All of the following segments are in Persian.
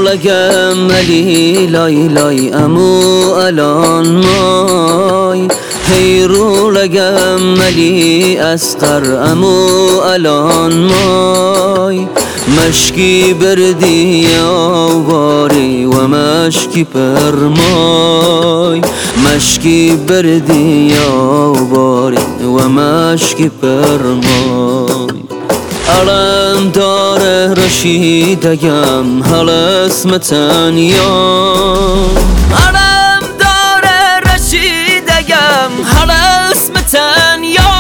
لگم ولی لای لای امو الان مای هیرو لگم ولی اسقر امو الان مای مشکی بردی یا باری و مشکی پرمای مشکی بردی یا باری و مشکی پرمای علم داره رشیدگم هل اسمتن یا علم داره رشیدگم هل اسمتن یا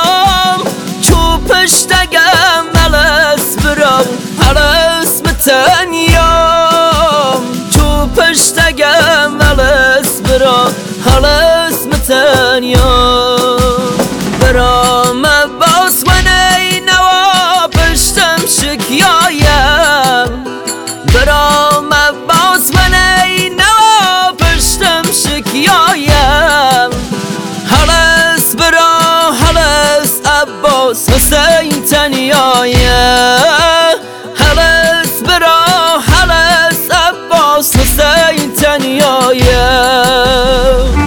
چوبشتگم هل اسبرم هل اسمتن یا چوبشتگم هل اسبرم هل اسمتن یا برام باس ونی نوا پشتم شکیایم برام باس ونی نوا پشتم شکیایم هلس برا هلس عباس حسین تنیایم هلس برا هلس عباس حسین تنیایم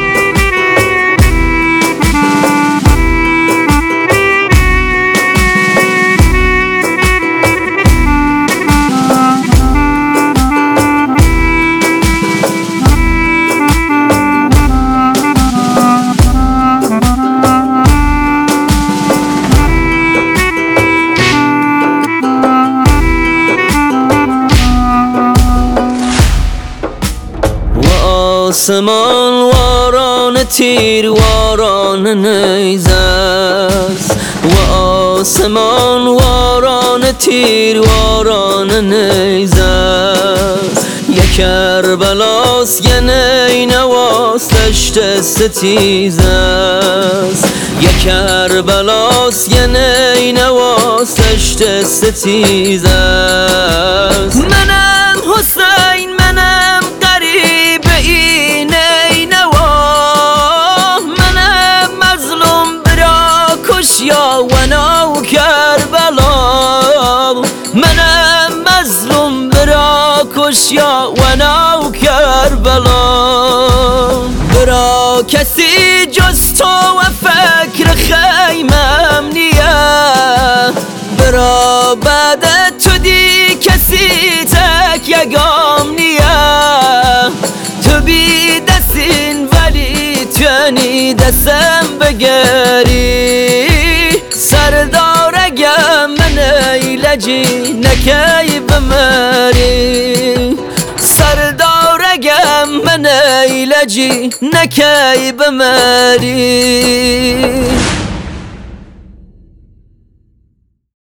آسمان واران تیر واران نیزه است و آسمان واران تیر واران نیزه است یک کربلاس یه نینواس دشت ستیز است یک کربلاس یه نینواس دشت ستیز است منم حسین منم قریب این اینوا منم مظلوم برا کشیا و نو کربلا منم مظلوم برا کشیا و نو کربلا برا کسی جز تو و فکر خیمم نیه برا بعد تو دی کسی تک یگام نیه تو بی دستین ولی توانی دستم بگری سردارگم من ایلجی نکی بمری سردارگم من ایلجی نکی بمری